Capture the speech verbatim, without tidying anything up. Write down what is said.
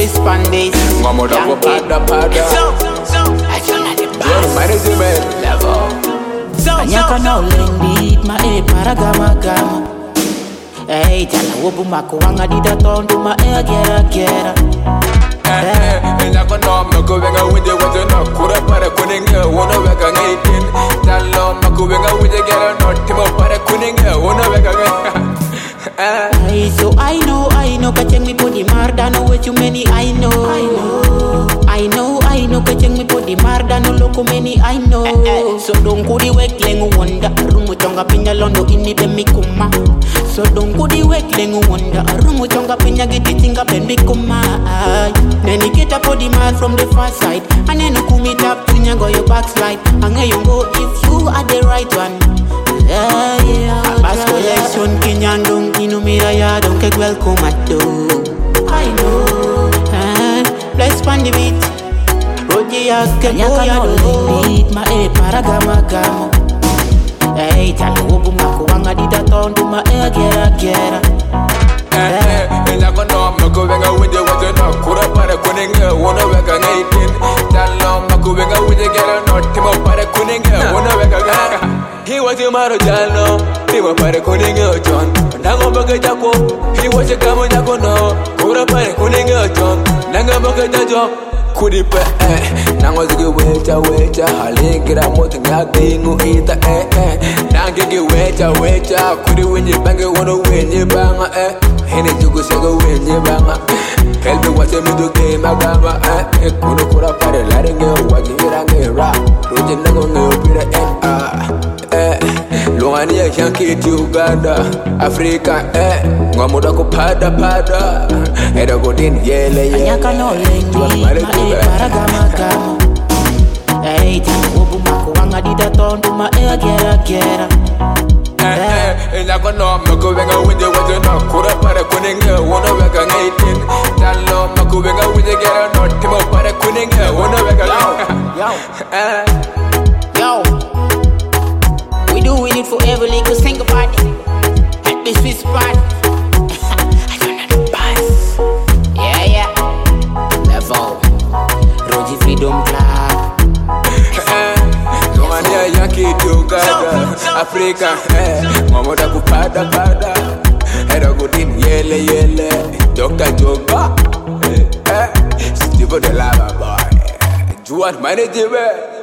twist on this. Mama da pada pada. So, so, I feel like the John management level. So, Anyaka no lendi ma e paragama gama. Hey, tala wobu makuanga dida tondu ma e gera gera. Anyaka no makuwenga winde wate no kura para kuninga wona weka ngaitin. Talo makuwenga winde gera no timo para kuninga wona weka ngaitin. Hey, so I know, I know, kacheng mi podi marda no way too many. I know, I know, I know, I know, kacheng mi podi marda no loko many. I know. So don't go di wek lengu wonder, rumu chonga pinya londo ini be mi kuma. So don't go di wek lengu wonder, rumu chonga pinya giti tinga ben mi kuma. Then you get a podi mar from the far side, and then you kumi tap pinya go your backslide. And you go if you are the right one. Yeah, yeah. Bass collection, Kenyandong, Inumira ya don't get welcome at do. I know. Uh, bless pan the beat. Roji aske boya do. Beat ma e paragama gama. Hey, talo wobu makuanga dida tondu ma e gera gera. Eh, anyaka no makuwenga winde wate no kura para kuninga wona weka ngaitin. Talo makuwenga winde gera no timo para kuninga wona weka ngaitin. He was a marojano, he was para kuninga John. Nango baga jako, he was a kamo jako no. Kura para kuninga John. Nanga baga jako, kuri pe eh. Nango zigi wecha wecha, halingira moto ngabingu ita eh eh. Nange gi wecha wecha, kuri winyi bange wono winyi banga eh. Hene jugu sego winyi banga. Help me watch me do game agama eh. Kuno kura para laringe wagira ngira. Roje nango ngopira eh ah. Lungani ya shankiti Uganda, Afrika eh, ngamuda kupada pada, era godin yele yele. Anyaka no lendi ma e paragama gama. Hey, tala wobu makuanga dida tondu ma e gera gera. Eh eh, anyaka no makuwenga winde wate no kura para kuninga wona weka ngaitin. Talo makuwenga winde gera no timo para kuninga wona weka ngaitin. yo, yo. We doing it for every legal single party. At this Swiss party. I don't know the bus. Yeah, yeah. Level. Roji Freedom Club. Lungani ya yankiti Uganda, Afrika eh, ngamuda kupada pada, era godin yele yele. Doctor Joga eh, eh, Steve the Lava Boy, Juan management.